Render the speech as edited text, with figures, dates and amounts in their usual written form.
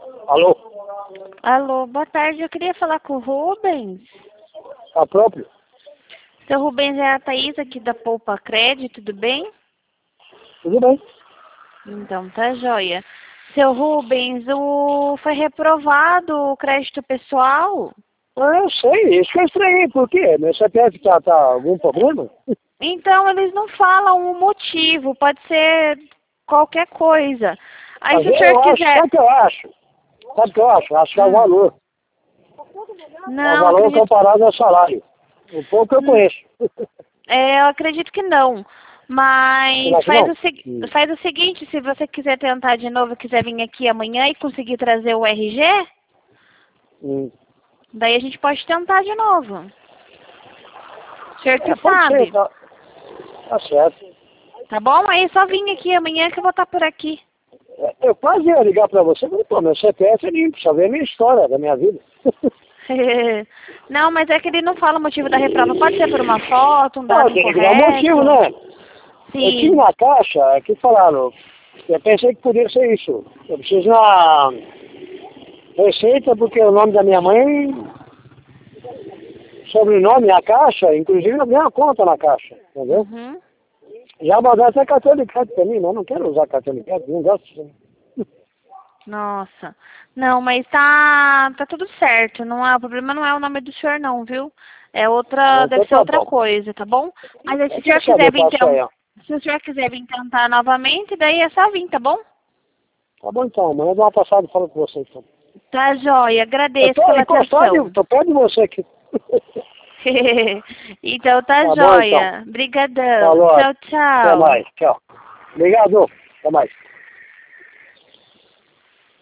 Alô? Alô, boa tarde. Eu queria falar com o Rubens. A próprio? Seu Rubens, é a Thaís aqui da Poupa Crédito, tudo bem? Tudo bem? Então, tá joia. Seu Rubens, foi reprovado o crédito pessoal? Eu sei, isso que eu estranhei. Por quê? Meu CPF tá algum problema? Então, eles não falam o motivo, pode ser qualquer coisa. Aí, Mas se o senhor eu acho, quiser... sabe o que eu acho? Sabe o que eu acho? Acho que é o valor. É o Não, valor acredito... comparado ao salário. O pouco eu conheço. eu acredito que não. Mas Será que não? faz o seguinte, se você quiser tentar de novo, quiser vir aqui amanhã e conseguir trazer o RG, Hum. daí a gente pode tentar de novo. O senhor que Pode sabe, ser, tá certo. tá bom? Aí só vim aqui amanhã que eu vou estar por aqui. Eu quase ia ligar pra você, mas pô, meu CPF é limpo, só vê a minha história da minha vida. Não, mas é que ele não fala o motivo da reprova. Pode ser por uma foto, um dado Não, tem que dar um incorreto. motivo, né? Eu tive Sim. na caixa, que falaram, eu pensei que podia ser isso. Eu preciso na receita, porque o nome da minha mãe, sobrenome na caixa, inclusive eu ganhei uma conta na caixa, entendeu? Uhum. Já mandaram até cartão de crédito pra mim, mas eu não quero usar cartão de crédito, não gosto disso. Nossa. Não, mas tá tudo certo. Não é, o problema não é o nome do senhor não, viu? Então Deve ser tá outra bom. coisa, tá bom? Mas aí, se o Deixa eu senhor quiser saber, vir passo aí, então, ó. se o senhor quiser vir tentar novamente, daí é só vir, tá bom? Tá bom então, amanhã eu dou uma passada e falo com você então. Tá joia, Eu agradeço tô pela encostado, atenção. tô perto de você aqui. Então tá Tá bom então. joia. Brigadão. Falou, Tchau, até tchau. mais, tchau. Obrigado, até mais.